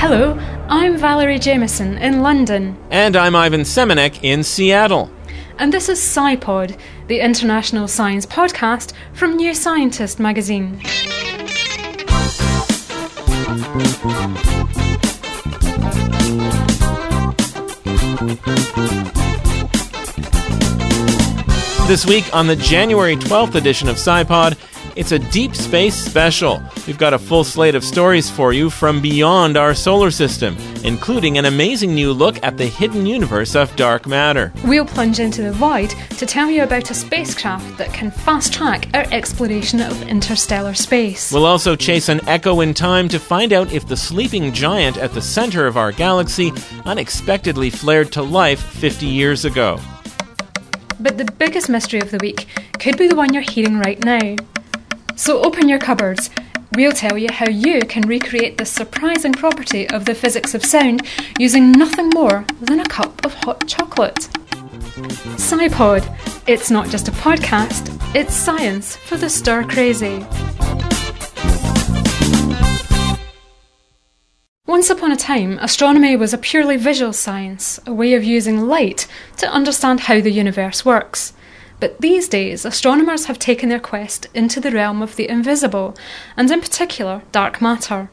Hello, I'm Valerie Jameson in London. And I'm Ivan Semenek in Seattle. And this is SciPod, the international science podcast from New Scientist magazine. This week on the January 12th edition of SciPod, it's a deep space special. We've got a full slate of stories for you from beyond our solar system, including an amazing new look at the hidden universe of dark matter. We'll plunge into the void to tell you about a spacecraft that can fast-track our exploration of interstellar space. We'll also chase an echo in time to find out if the sleeping giant at the center of our galaxy unexpectedly flared to life 50 years ago. But the biggest mystery of the week could be the one you're hearing right now. So open your cupboards. We'll tell you how you can recreate this surprising property of the physics of sound using nothing more than a cup of hot chocolate. SciPod. It's not just a podcast, it's science for the stir-crazy. Once upon a time, astronomy was a purely visual science, a way of using light to understand how the universe works. But these days, astronomers have taken their quest into the realm of the invisible, and in particular, dark matter.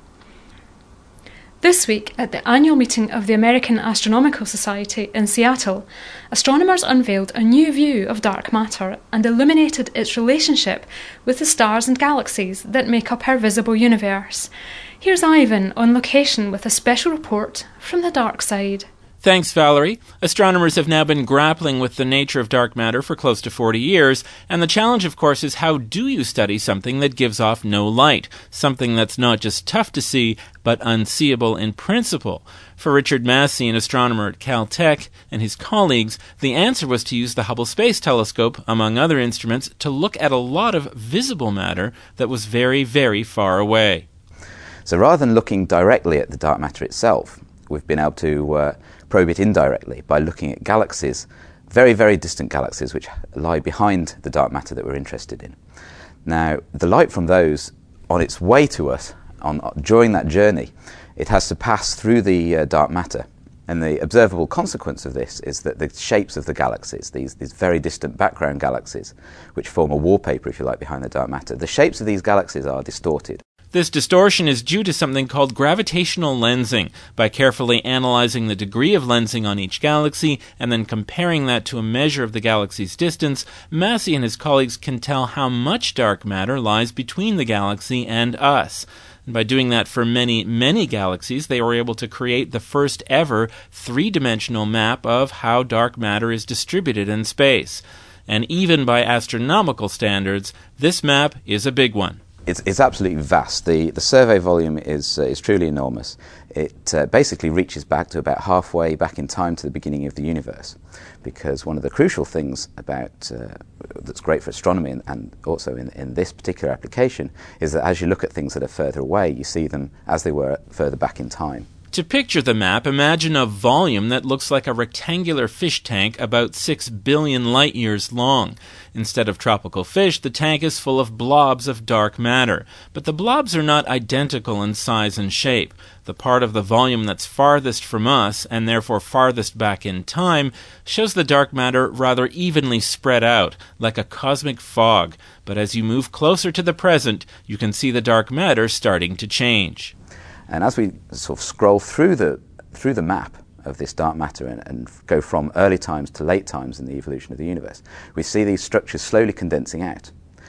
This week, at the annual meeting of the American Astronomical Society in Seattle, astronomers unveiled a new view of dark matter and illuminated its relationship with the stars and galaxies that make up our visible universe. Here's Ivan on location with a special report from the dark side. Thanks, Valerie. Astronomers have now been grappling with the nature of dark matter for close to 40 years, and the challenge, of course, is how do you study something that gives off no light, something that's not just tough to see, but unseeable in principle? For Richard Massey, an astronomer at Caltech, and his colleagues, the answer was to use the Hubble Space Telescope, among other instruments, to look at a lot of visible matter that was very, very far away. So rather than looking directly at the dark matter itself, we've been able to probe it indirectly by looking at galaxies, very, very distant galaxies which lie behind the dark matter that we're interested in. Now, the light from those, on its way to us, during that journey, it has to pass through the dark matter. And the observable consequence of this is that the shapes of the galaxies, these very distant background galaxies, which form a wallpaper, if you like, behind the dark matter, the shapes of these galaxies are distorted. This distortion is due to something called gravitational lensing. By carefully analyzing the degree of lensing on each galaxy and then comparing that to a measure of the galaxy's distance, Massey and his colleagues can tell how much dark matter lies between the galaxy and us. And by doing that for many, many galaxies, they were able to create the first ever three-dimensional map of how dark matter is distributed in space. And even by astronomical standards, this map is a big one. It's absolutely vast. The survey volume is truly enormous. It basically reaches back to about halfway back in time to the beginning of the universe, because one of the crucial things about that's great for astronomy and also in this particular application is that as you look at things that are further away, you see them as they were further back in time. To picture the map, imagine a volume that looks like a rectangular fish tank about 6 billion light-years long. Instead of tropical fish, the tank is full of blobs of dark matter. But the blobs are not identical in size and shape. The part of the volume that's farthest from us, and therefore farthest back in time, shows the dark matter rather evenly spread out, like a cosmic fog. But as you move closer to the present, you can see the dark matter starting to change. And as we sort of scroll through the map of this dark matter and go from early times to late times in the evolution of the universe, we see these structures slowly condensing out.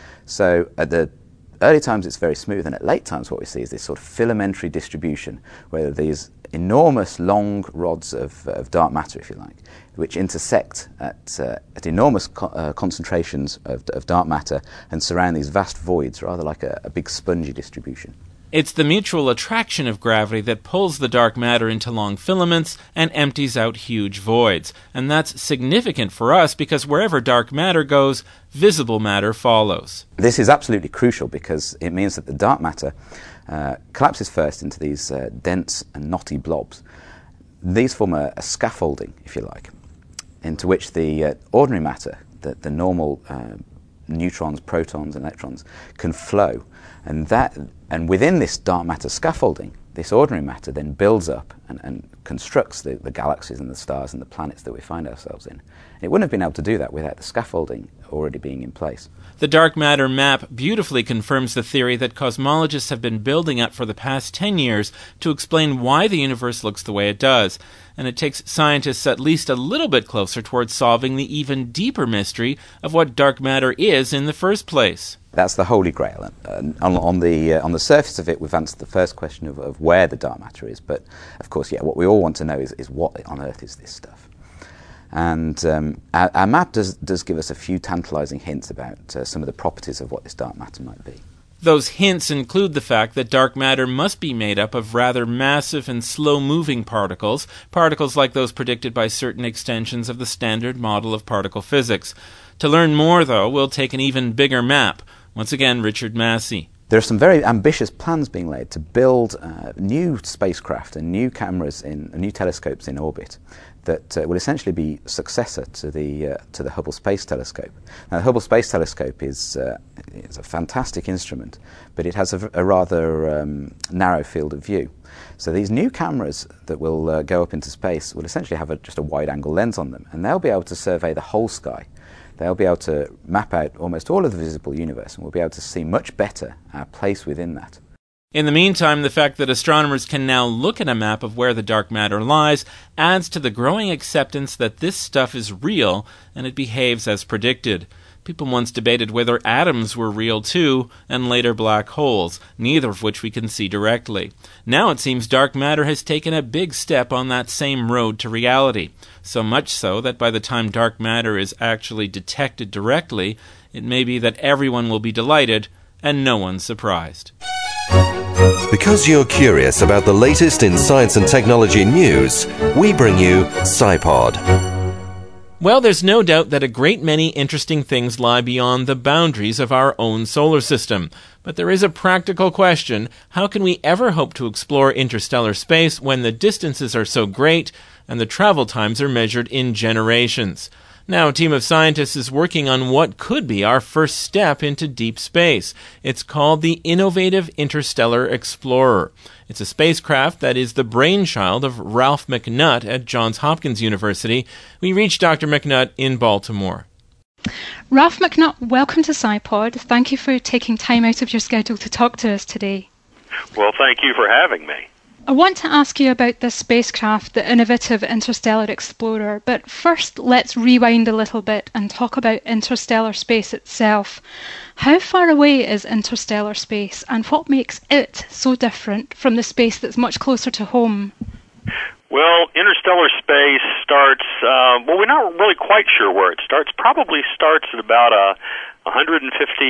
So at the early times it's very smooth, and at late times what we see is this sort of filamentary distribution, where these enormous long rods of dark matter, if you like, which intersect at enormous concentrations of dark matter and surround these vast voids, rather like a big spongy distribution. It's the mutual attraction of gravity that pulls the dark matter into long filaments and empties out huge voids. And that's significant for us because wherever dark matter goes, visible matter follows. This is absolutely crucial because it means that the dark matter collapses first into these dense and knotty blobs. These form a scaffolding, if you like, into which the ordinary matter, the normal neutrons, protons, and electrons can flow. And within this dark matter scaffolding, this ordinary matter then builds up and constructs the galaxies and the stars and the planets that we find ourselves in. It wouldn't have been able to do that without the scaffolding already being in place. The dark matter map beautifully confirms the theory that cosmologists have been building up for the past 10 years to explain why the universe looks the way it does. And it takes scientists at least a little bit closer towards solving the even deeper mystery of what dark matter is in the first place. That's the holy grail. On the surface of it, we've answered the first question of where the dark matter is. But, of course, what we all want to know is what on earth is this stuff? And our map does give us a few tantalizing hints about some of the properties of what this dark matter might be. Those hints include the fact that dark matter must be made up of rather massive and slow-moving particles like those predicted by certain extensions of the Standard Model of particle physics. To learn more, though, we'll take an even bigger map. Once again, Richard Massey. There are some very ambitious plans being laid to build new spacecraft and new cameras new telescopes in orbit that will essentially be successor to the Hubble Space Telescope. Now, the Hubble Space Telescope is a fantastic instrument, but it has a rather narrow field of view. So these new cameras that will go up into space will essentially have just a wide-angle lens on them, and they'll be able to survey the whole sky. They'll be able to map out almost all of the visible universe, and we'll be able to see much better our place within that. In the meantime, the fact that astronomers can now look at a map of where the dark matter lies adds to the growing acceptance that this stuff is real and it behaves as predicted. People once debated whether atoms were real too, and later black holes, neither of which we can see directly. Now it seems dark matter has taken a big step on that same road to reality, so much so that by the time dark matter is actually detected directly, it may be that everyone will be delighted and no one surprised. Because you're curious about the latest in science and technology news, we bring you SciPod. Well, there's no doubt that a great many interesting things lie beyond the boundaries of our own solar system. But there is a practical question: how can we ever hope to explore interstellar space when the distances are so great and the travel times are measured in generations? Now, a team of scientists is working on what could be our first step into deep space. It's called the Innovative Interstellar Explorer. It's a spacecraft that is the brainchild of Ralph McNutt at Johns Hopkins University. We reached Dr. McNutt in Baltimore. Ralph McNutt, welcome to SciPod. Thank you for taking time out of your schedule to talk to us today. Well, thank you for having me. I want to ask you about this spacecraft, the Innovative Interstellar Explorer, but first let's rewind a little bit and talk about interstellar space itself. How far away is interstellar space, and what makes it so different from the space that's much closer to home? Well, interstellar space starts, we're not really quite sure where it starts. Probably starts at about 150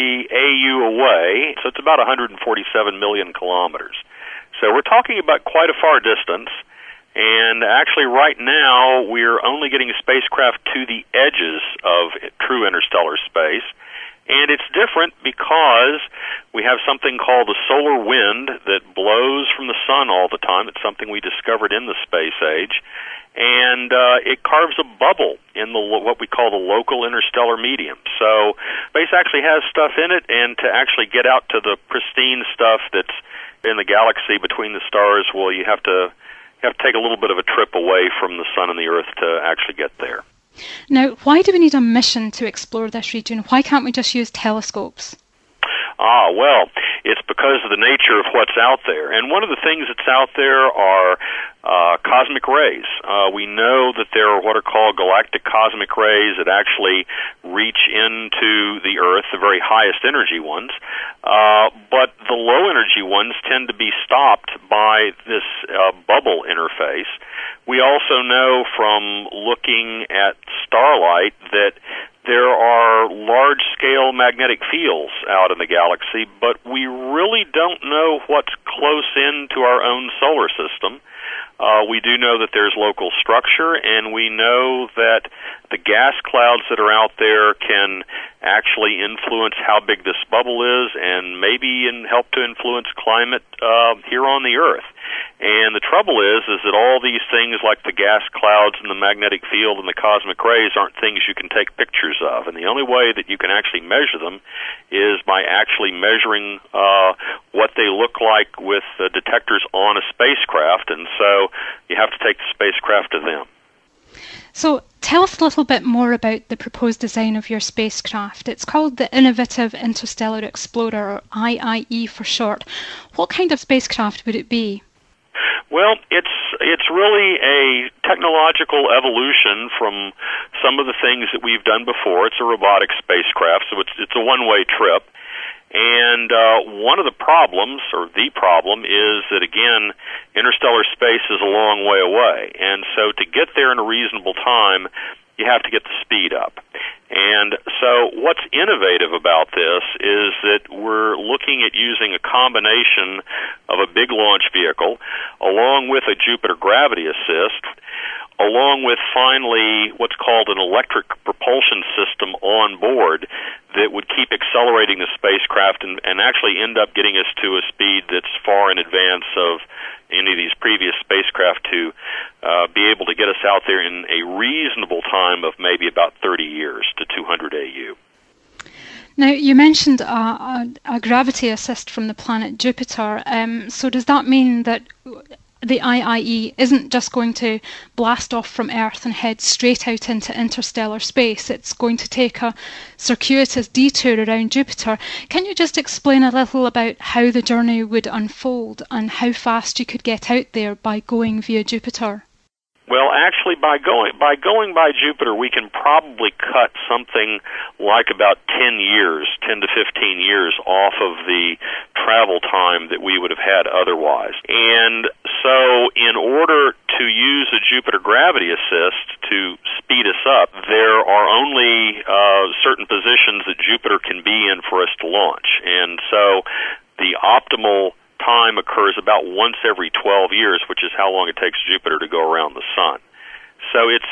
AU away, so it's about 147 million kilometers. So we're talking about quite a far distance, and actually right now we're only getting a spacecraft to the edges of true interstellar space, and it's different because we have something called the solar wind that blows from the sun all the time. It's something we discovered in the space age, and it carves a bubble in what we call the local interstellar medium. So space actually has stuff in it, and to actually get out to the pristine stuff that's in the galaxy between the stars, well, you have to take a little bit of a trip away from the sun and the earth to actually get there. Now, why do we need a mission to explore this region? Why can't we just use telescopes? Well, it's because of the nature of what's out there. And one of the things that's out there are cosmic rays. We know that there are what are called galactic cosmic rays that actually reach into the Earth, the very highest energy ones. But the low energy ones tend to be stopped by this bubble interface. We also know from looking at starlight that there are large-scale magnetic fields out in the galaxy, but we really don't know what's close into our own solar system. We do know that there's local structure, and we know that the gas clouds that are out there can actually influence how big this bubble is and maybe help to influence climate here on the Earth. And the trouble is that all these things like the gas clouds and the magnetic field and the cosmic rays aren't things you can take pictures of. And the only way that you can actually measure them is by actually measuring what they look like with detectors on a spacecraft. And so you have to take the spacecraft to them. So tell us a little bit more about the proposed design of your spacecraft. It's called the Innovative Interstellar Explorer, or IIE for short. What kind of spacecraft would it be? Well, it's really a technological evolution from some of the things that we've done before. It's a robotic spacecraft, so it's a one-way trip. And one of the problems, or the problem, is that, again, interstellar space is a long way away. And so to get there in a reasonable time, you have to get the speed up. And so what's innovative about this is that we're looking at using a combination of a big launch vehicle along with a Jupiter gravity assist, along with finally what's called an electric propulsion system on board that would keep accelerating the spacecraft and actually end up getting us to a speed that's far in advance of any of these previous spacecraft to be able to get us out there in a reasonable time of maybe about 30 years to 200 AU. Now, you mentioned a gravity assist from the planet Jupiter. So does that mean that the IIE isn't just going to blast off from Earth and head straight out into interstellar space? It's going to take a circuitous detour around Jupiter. Can you just explain a little about how the journey would unfold and how fast you could get out there by going via Jupiter? Well, actually, by going by Jupiter, we can probably cut something like about 10 to 15 years off of the travel time that we would have had otherwise. And so in order to use a Jupiter gravity assist to speed us up, there are only certain positions that Jupiter can be in for us to launch. And so the optimal time occurs about once every 12 years, which is how long it takes Jupiter to go around the Sun. So it's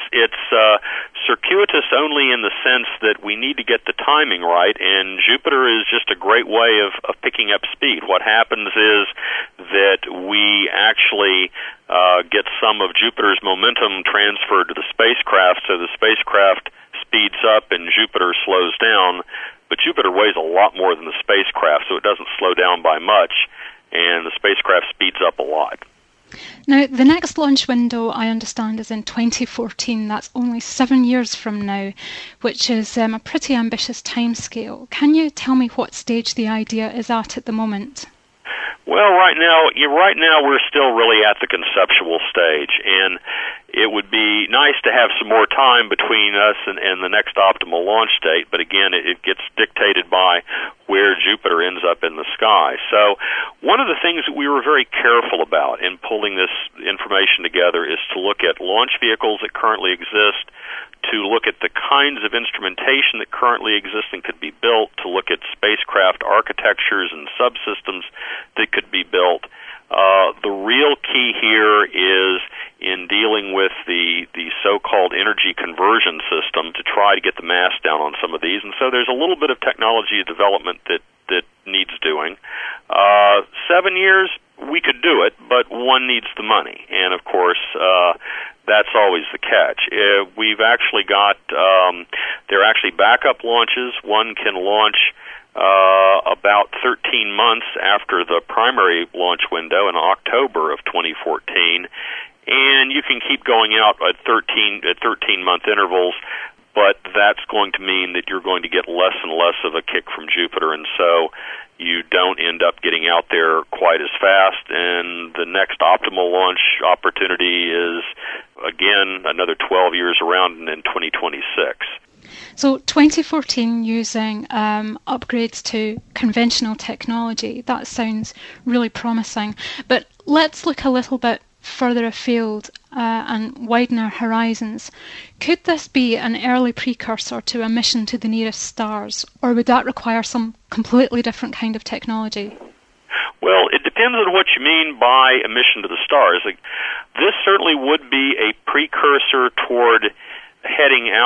circuitous only in the sense that we need to get the timing right, and Jupiter is just a great way of picking up speed. What happens is that we actually get some of Jupiter's momentum transferred to the spacecraft, so the spacecraft speeds up and Jupiter slows down, but Jupiter weighs a lot more than the spacecraft, so it doesn't slow down by much, and the spacecraft speeds up a lot. Now, the next launch window, I understand, is in 2014. That's only 7 years from now, which is a pretty ambitious timescale. Can you tell me what stage the idea is at the moment? Well, right now we're still really at the conceptual stage, and it would be nice to have some more time between us and the next optimal launch date, but again, it gets dictated by where Jupiter ends up in the sky. So one of the things that we were very careful about in pulling this information together is to look at launch vehicles that currently exist, to look at the kinds of instrumentation that currently exist and could be built, to look at spacecraft architectures and subsystems that could be built. The real key here is in dealing with the so-called energy conversion system to try to get the mass down on some of these. And so there's a little bit of technology development that needs doing. 7 years, we could do it, but one needs the money. And, of course, that's always the catch. We've actually got, there are actually backup launches. One can launch about 13 months after the primary launch window in October of 2014, and you can keep going out at 13-month intervals, but that's going to mean that you're going to get less and less of a kick from Jupiter, and so you don't end up getting out there quite as fast, and the next optimal launch opportunity is, again, another 12 years around in 2026. So 2014 using upgrades to conventional technology, that sounds really promising. But let's look a little bit further afield and widen our horizons. Could this be an early precursor to a mission to the nearest stars, or would that require some completely different kind of technology? Well, it depends on what you mean by a mission to the stars. This certainly would be a precursor toward heading out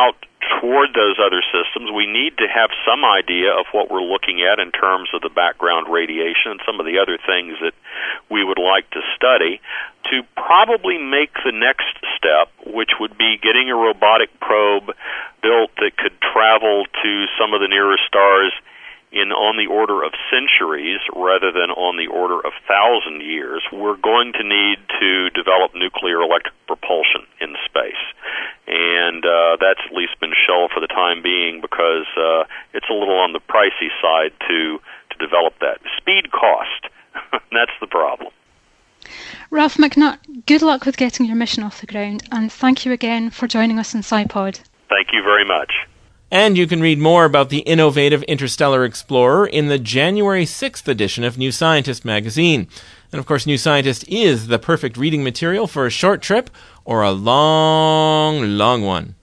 toward those other systems, we need to have some idea of what we're looking at in terms of the background radiation and some of the other things that we would like to study, to probably make the next step, which would be getting a robotic probe built that could travel to some of the nearest stars in on the order of centuries rather than on the order of 1,000 years. We're going to need to develop nuclear electric propulsion in space. And that's at least been shelved for the time being because it's a little on the pricey side to develop that. Speed cost. That's the problem. Ralph McNutt, good luck with getting your mission off the ground, and thank you again for joining us in SciPod. Thank you very much. And you can read more about the innovative interstellar explorer in the January 6th edition of New Scientist magazine. And of course, New Scientist is the perfect reading material for a short trip or a long, long one.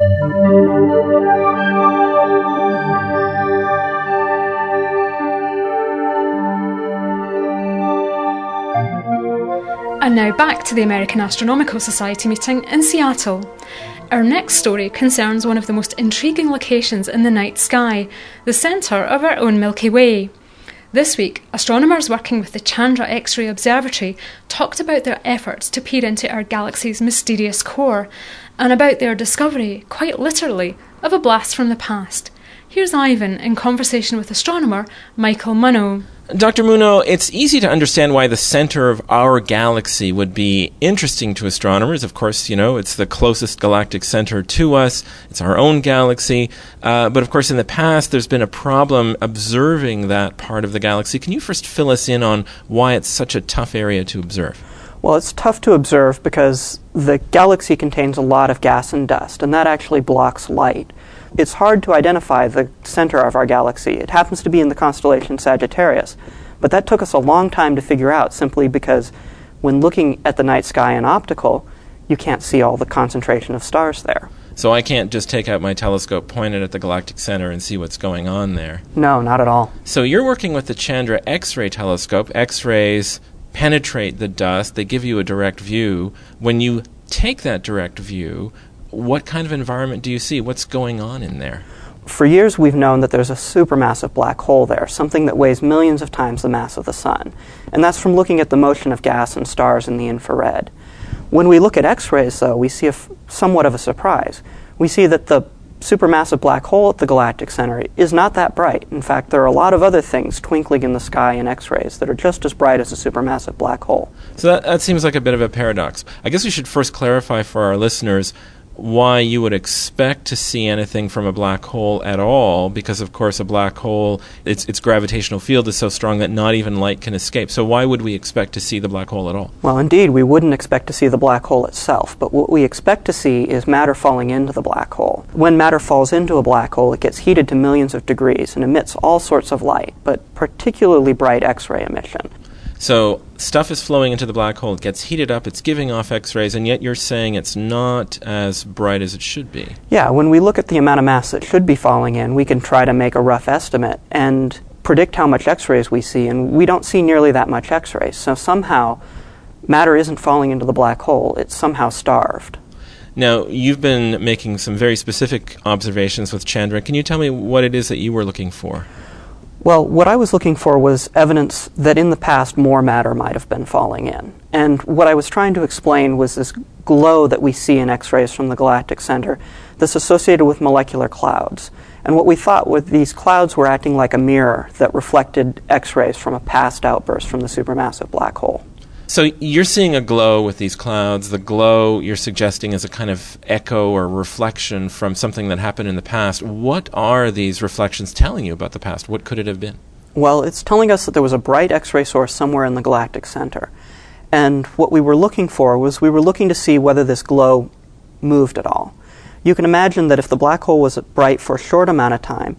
And now back to the American Astronomical Society meeting in Seattle. Our next story concerns one of the most intriguing locations in the night sky, the centre of our own Milky Way. This week, astronomers working with the Chandra X-ray Observatory talked about their efforts to peer into our galaxy's mysterious core, and about their discovery, quite literally, of a blast from the past. Here's Ivan in conversation with astronomer Michael Munno. Dr. Munno, it's easy to understand why the center of our galaxy would be interesting to astronomers. Of course, you know, it's the closest galactic center to us. It's our own galaxy. But of course, in the past, there's been a problem observing that part of the galaxy. Can you first fill us in on why it's such a tough area to observe? Well, it's tough to observe because the galaxy contains a lot of gas and dust, and that actually blocks light. It's hard to identify the center of our galaxy. It happens to be in the constellation Sagittarius, but that took us a long time to figure out simply because when looking at the night sky in optical, you can't see all the concentration of stars there. So I can't just take out my telescope, point it at the galactic center, and see what's going on there? No, not at all. So you're working with the Chandra X-ray telescope. X-rays penetrate the dust. They give you a direct view. When you take that direct view, what kind of environment do you see? What's going on in there? For years, we've known that there's a supermassive black hole there, something that weighs millions of times the mass of the Sun. And that's from looking at the motion of gas and stars in the infrared. When we look at X-rays, though, we see somewhat of a surprise. We see that the supermassive black hole at the galactic center is not that bright. In fact, there are a lot of other things twinkling in the sky in X-rays that are just as bright as a supermassive black hole. So that seems like a bit of a paradox. I guess we should first clarify for our listeners why you would expect to see anything from a black hole at all, because of course a black hole, its gravitational field is so strong that not even light can escape. So why would we expect to see the black hole at all? Well, indeed, we wouldn't expect to see the black hole itself, but what we expect to see is matter falling into the black hole. When matter falls into a black hole, it gets heated to millions of degrees and emits all sorts of light, but particularly bright X-ray emission. So stuff is flowing into the black hole, it gets heated up, it's giving off X-rays, and yet you're saying it's not as bright as it should be. Yeah, when we look at the amount of mass that should be falling in, we can try to make a rough estimate and predict how much X-rays we see, and we don't see nearly that much X-rays. So somehow, matter isn't falling into the black hole, it's somehow starved. Now, you've been making some very specific observations with Chandra. Can you tell me what it is that you were looking for? Well, what I was looking for was evidence that in the past more matter might have been falling in. And what I was trying to explain was this glow that we see in X-rays from the galactic center that's associated with molecular clouds. And what we thought was these clouds were acting like a mirror that reflected X-rays from a past outburst from the supermassive black hole. So you're seeing a glow with these clouds. The glow you're suggesting is a kind of echo or reflection from something that happened in the past. What are these reflections telling you about the past? What could it have been? Well, it's telling us that there was a bright X-ray source somewhere in the galactic center. And what we were looking for was we were looking to see whether this glow moved at all. You can imagine that if the black hole was bright for a short amount of time,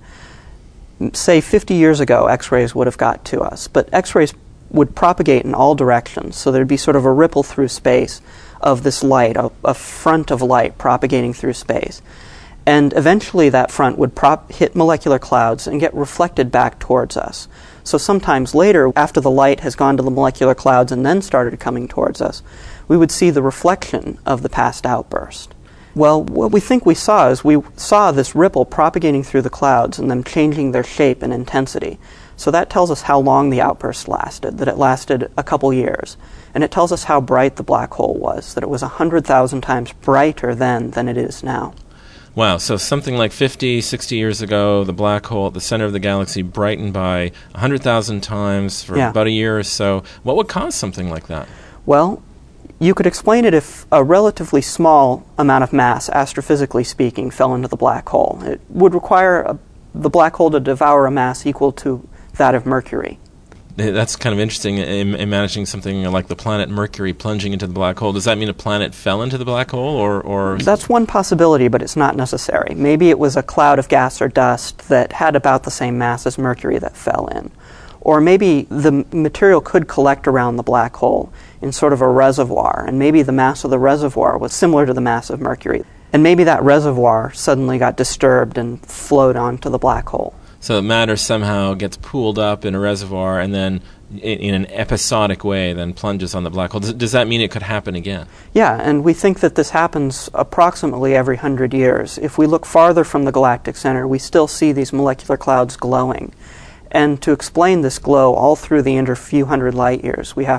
say 50 years ago, X-rays would have got to us. But X-rays would propagate in all directions, so there'd be sort of a ripple through space of this light, a front of light propagating through space. And eventually that front would hit molecular clouds and get reflected back towards us. So sometimes later, after the light has gone to the molecular clouds and then started coming towards us, we would see the reflection of the past outburst. Well, what we think we saw is we saw this ripple propagating through the clouds and them changing their shape and intensity. So that tells us how long the outburst lasted, that it lasted a couple years. And it tells us how bright the black hole was, that it was 100,000 times brighter then than it is now. Wow, so something like 50, 60 years ago, the black hole at the center of the galaxy brightened by 100,000 times for about a year or so. What would cause something like that? Well, you could explain it if a relatively small amount of mass, astrophysically speaking, fell into the black hole. It would require the black hole to devour a mass equal to that of Mercury. That's kind of interesting, imagining something like the planet Mercury plunging into the black hole. Does that mean a planet fell into the black hole? Or That's one possibility, but it's not necessary. Maybe it was a cloud of gas or dust that had about the same mass as Mercury that fell in. Or maybe the material could collect around the black hole in sort of a reservoir, and maybe the mass of the reservoir was similar to the mass of Mercury. And maybe that reservoir suddenly got disturbed and flowed onto the black hole. So matter somehow gets pooled up in a reservoir and then in an episodic way then plunges on the black hole. Does that mean it could happen again? Yeah, and we think that this happens approximately every 100 years. If we look farther from the galactic center, we still see these molecular clouds glowing. And to explain this glow all through the few hundred light years, we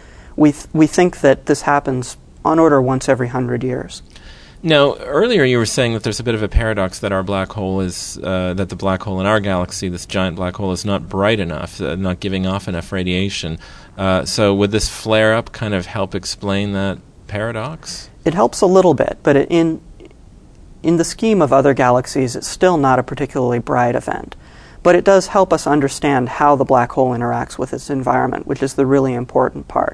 think that this happens on order once every 100 years. Now, earlier you were saying that there's a bit of a paradox that our black hole is, that the black hole in our galaxy, this giant black hole, is not bright enough, not giving off enough radiation. So would this flare-up kind of help explain that paradox? It helps a little bit, but in the scheme of other galaxies, it's still not a particularly bright event. But it does help us understand how the black hole interacts with its environment, which is the really important part.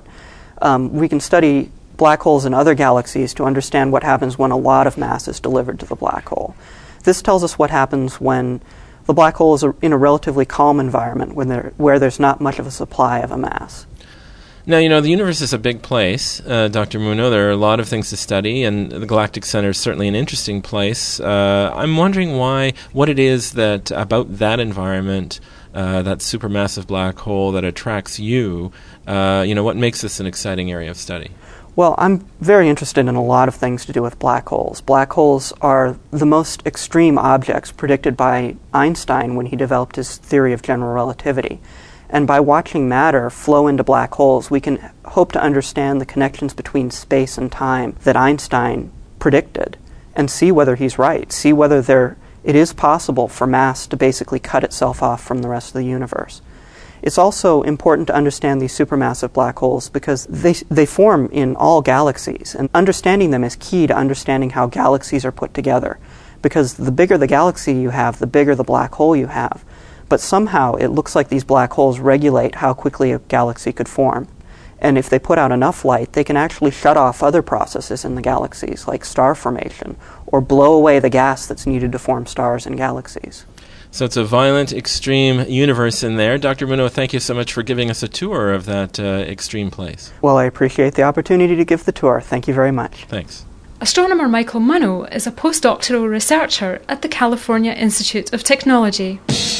We can study black holes in other galaxies to understand what happens when a lot of mass is delivered to the black hole. This tells us what happens when the black hole is in a relatively calm environment where there's not much of a supply of a mass. Now, the universe is a big place, Dr. Munoz. There are a lot of things to study, and the Galactic Center is certainly an interesting place. I'm wondering what it is that about that environment, that supermassive black hole that attracts you, what makes this an exciting area of study? Well, I'm very interested in a lot of things to do with black holes. Black holes are the most extreme objects predicted by Einstein when he developed his theory of general relativity. And by watching matter flow into black holes, we can hope to understand the connections between space and time that Einstein predicted and see whether he's right, see whether it is possible for mass to basically cut itself off from the rest of the universe. It's also important to understand these supermassive black holes because they form in all galaxies, and understanding them is key to understanding how galaxies are put together, because the bigger the galaxy you have, the bigger the black hole you have. But somehow it looks like these black holes regulate how quickly a galaxy could form. And if they put out enough light, they can actually shut off other processes in the galaxies, like star formation, or blow away the gas that's needed to form stars and galaxies. So it's a violent, extreme universe in there. Dr. Munoz, thank you so much for giving us a tour of that extreme place. Well, I appreciate the opportunity to give the tour. Thank you very much. Thanks. Astronomer Michael Munoz is a postdoctoral researcher at the California Institute of Technology.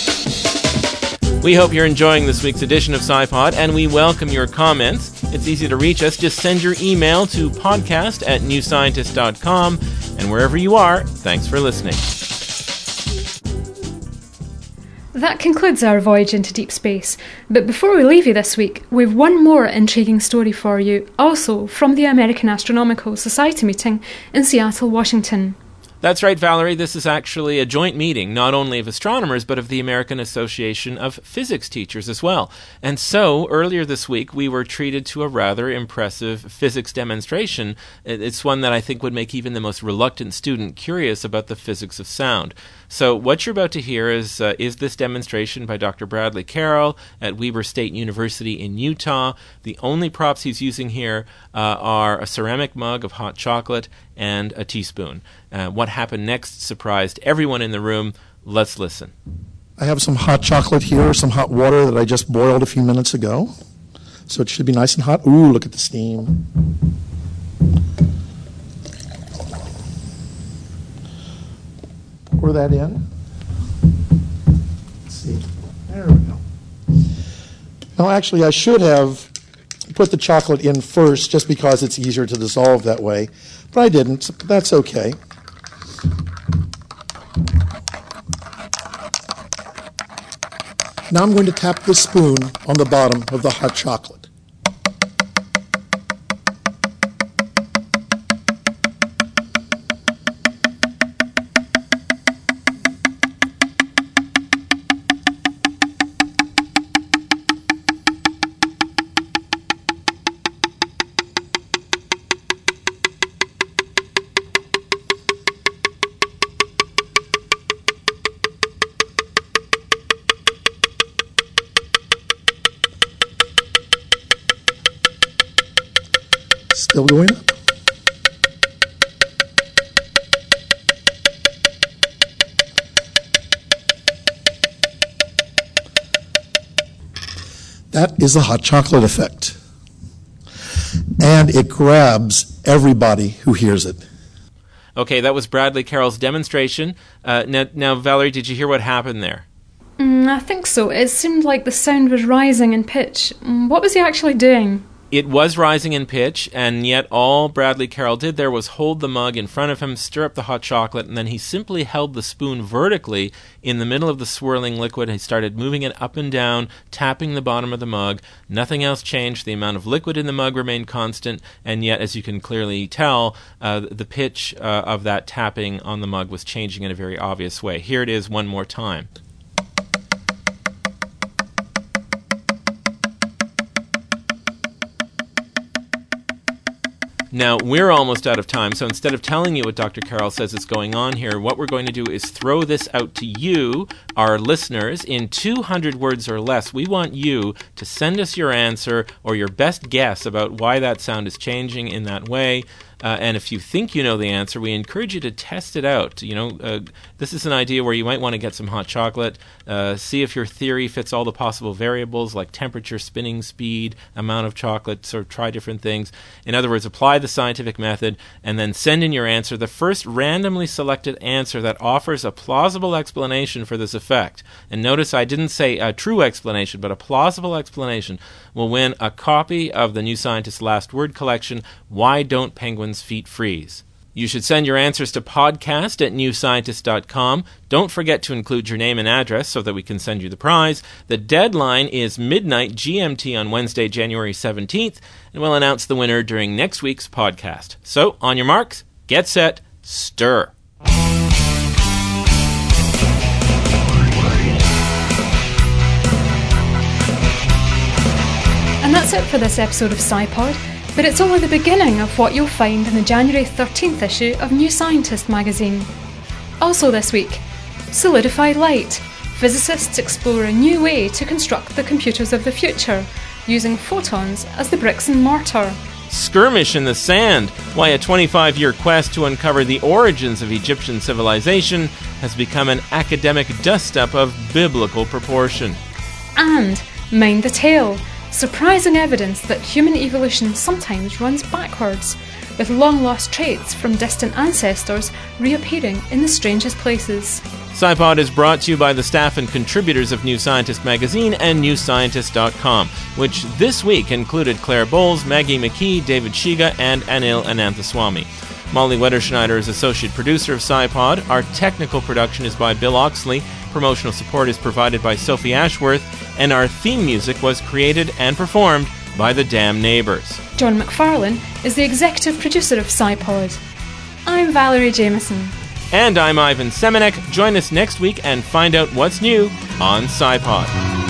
We hope you're enjoying this week's edition of SciPod, and we welcome your comments. It's easy to reach us. Just send your email to podcast@newscientist.com. And wherever you are, thanks for listening. That concludes our voyage into deep space. But before we leave you this week, we've one more intriguing story for you, also from the American Astronomical Society meeting in Seattle, Washington. That's right, Valerie. This is actually a joint meeting, not only of astronomers, but of the American Association of Physics Teachers as well. And so, earlier this week, we were treated to a rather impressive physics demonstration. It's one that I think would make even the most reluctant student curious about the physics of sound. So what you're about to hear is this demonstration by Dr. Bradley Carroll at Weber State University in Utah. The only props he's using here are a ceramic mug of hot chocolate and a teaspoon. What happened next surprised everyone in the room. Let's listen. I have some hot chocolate here, some hot water that I just boiled a few minutes ago. So it should be nice and hot. Ooh, look at the steam. Pour that in. Let's see. There we go. Now, actually, I should have put the chocolate in first just because it's easier to dissolve that way, but I didn't. That's okay. Now I'm going to tap the spoon on the bottom of the hot chocolate. Still going up. That is the hot chocolate effect. And it grabs everybody who hears it. Okay, that was Bradley Carroll's demonstration. Now, Valerie, did you hear what happened there? I think so. It seemed like the sound was rising in pitch. What was he actually doing? It was rising in pitch, and yet all Bradley Carroll did there was hold the mug in front of him, stir up the hot chocolate, and then he simply held the spoon vertically in the middle of the swirling liquid. He started moving it up and down, tapping the bottom of the mug. Nothing else changed. The amount of liquid in the mug remained constant, and yet, as you can clearly tell, the pitch of that tapping on the mug was changing in a very obvious way. Here it is one more time. Now, we're almost out of time, so instead of telling you what Dr. Carroll says is going on here, what we're going to do is throw this out to you, our listeners, in 200 words or less. We want you to send us your answer or your best guess about why that sound is changing in that way. And if you think you know the answer, we encourage you to test it out. This is an idea where you might want to get some hot chocolate, see if your theory fits all the possible variables like temperature, spinning speed, amount of chocolate, sort of try different things. In other words, apply the scientific method and then send in your answer. The first randomly selected answer that offers a plausible explanation for this effect, and notice I didn't say a true explanation, but a plausible explanation, will win a copy of the New Scientist Last Word collection, Why Don't Penguins Feet Freeze? You should send your answers to podcast@newscientist.com. Don't forget to include your name and address so that we can send you the prize. The deadline is midnight GMT on Wednesday, January 17th, and we'll announce the winner during next week's podcast. So, on your marks, get set, stir. And that's it for this episode of SciPod. But it's only the beginning of what you'll find in the January 13th issue of New Scientist magazine. Also this week, solidified light. Physicists explore a new way to construct the computers of the future, using photons as the bricks and mortar. Skirmish in the sand. Why a 25-year quest to uncover the origins of Egyptian civilization has become an academic dust-up of biblical proportion. And Mind the Tail. Surprising evidence that human evolution sometimes runs backwards, with long-lost traits from distant ancestors reappearing in the strangest places. SciPod is brought to you by the staff and contributors of New Scientist magazine and newscientist.com, which this week included Claire Bowles, Maggie McKee, David Shiga, and Anil Ananthaswamy. Molly Wetterschneider is associate producer of SciPod. Our technical production is by Bill Oxley. Promotional support is provided by Sophie Ashworth, and our theme music was created and performed by the Damn Neighbours. John McFarlane is the executive producer of SciPod. I'm Valerie Jameson. And I'm Ivan Semenek. Join us next week and find out what's new on SciPod.